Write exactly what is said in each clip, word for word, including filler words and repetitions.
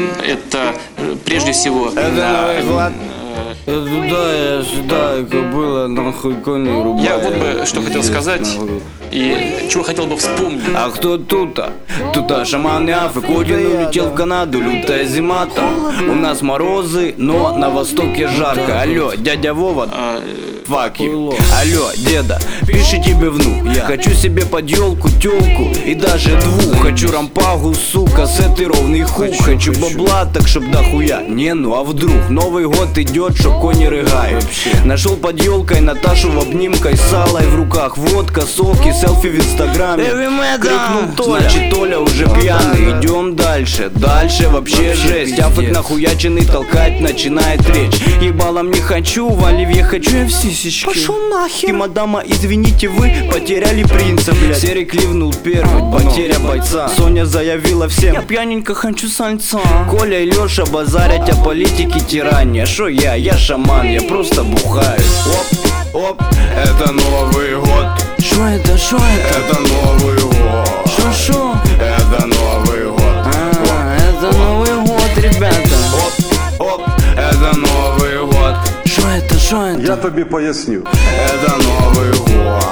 Это прежде всего... Это Новый год. Да, я ожидаю, кобыла, нахуй кони рубает. Я вот бы что хотел сказать и чего хотел бы вспомнить. А кто тут-то? Тут-то шаман Африк, Один улетел в Канаду, лютая зима там. У нас морозы, но на востоке жарко. Алло, дядя Вова, fuck you. Алло, деда, пиши тебе внук. Я хочу себе под елку тёлку и даже двух. Хочу рампагу, сука, с этой ровный хук. Хочу бабла, так чтоб дохуя. Не, ну а вдруг Новый год идет, что кони рыгают. Нашел под елкой Наташу в обнимкой, с салой в руках, водка, соки, селфи в инстаграме. Крикнул Толя, значит Толя уже пьяный. Идем дальше, дальше вообще жесть. Африк нахуяченный толкать начинает речь. Ебалом не хочу, в оливье хочу я в сисечки. Пошел нахер. И мадама, извините, вы потеряли принца, блядь. Серик ливнул первый, потеря бойца. Соня заявила всем: я пьяненько хочу сальца. Коля и Леша базарят о политике тирания. Шо я, я шаман, я просто бухаю. Оп, оп, это Новый год. Шо это, шо это? Это Новый год. Шо, шо? Это Новый год. А, это Новый год, ребята. Оп, оп, это Новый год. Шо это, шо это? Я тобі поясню. Это Новый год.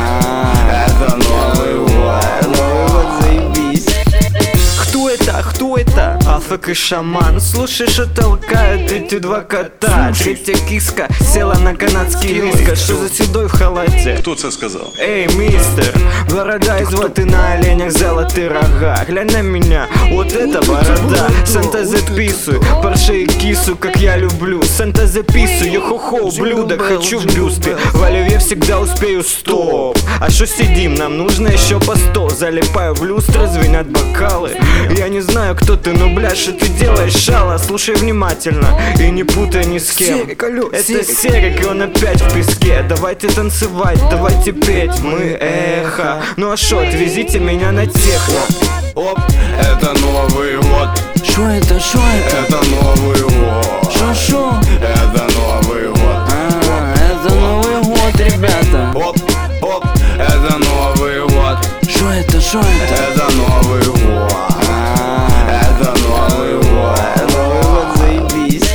Это Новый год. Новый год, заебись. Кто это, кто это? Африк и шаман. Слушай, что толкают эти два кота. Третья киска села на канадский вискос. Что за седой в халате? Хто це сказав? Эй, мистер, борода из воты на оленях, золотые рога. Глянь на меня, вот это борода. Санта записывай, парши и кису, как я люблю. Санта записывай, йо-хо-хо, ублюдок, хочу в бюсты. В оливье всегда успею, стоп. А что сидим, нам нужно еще по сто. Залипаю в люстры, звенят бокалы. Я не знаю, кто ты, но, бля, что ты делаешь, шала? Слушай внимательно и не путай ни с кем. Серик, алло, Это Серик. Серик, и он опять в песке. Давайте танцевать, давайте петь, мы эхо. Ну а шо, отвезите меня на техно. Оп, это Новый год. Шо это, шо это? Это Новый год. Шо, шо? Это Новый год. А, это Новый год, ребята. Оп, оп, это Новый год. Шо это, шо это? Это Новый год. Это Новый год. Новый год, заебись.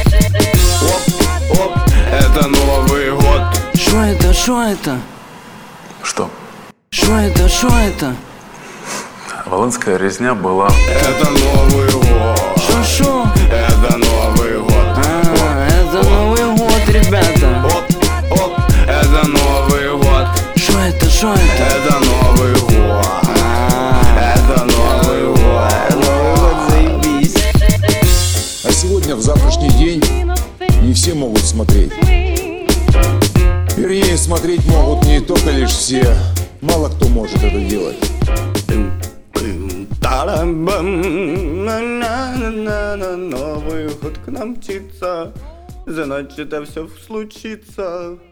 Оп, оп, это Новый год. Шо это, шо это? Что? Шо это, шо это? Волынская резня была. Это Новый год. Шо, шо? Это Новый год. А, это Новый год, ребята. Оп, оп, это Новый год. Шо это, шо это? Это Новый год. Это Новый год. Новый год, заебись. А сегодня, в завтрашний день, не все могут смотреть. Вернее, смотреть могут не только лишь все. Мало кто может это делать. Новый год к нам мчится, значит, это все случится.